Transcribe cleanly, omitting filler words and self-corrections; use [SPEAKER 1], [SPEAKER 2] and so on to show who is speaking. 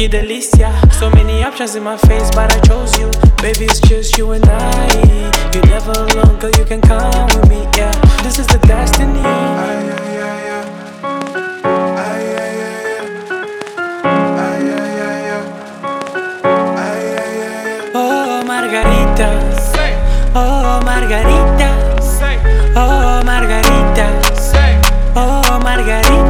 [SPEAKER 1] Que delícia. So many options in my face, but I chose you. Baby, it's just you and I. You're never alone, girl, you can come with me, yeah. This is the destiny. Oh, Margarita. Oh, Margarita. Oh, Margarita. Oh, Margarita.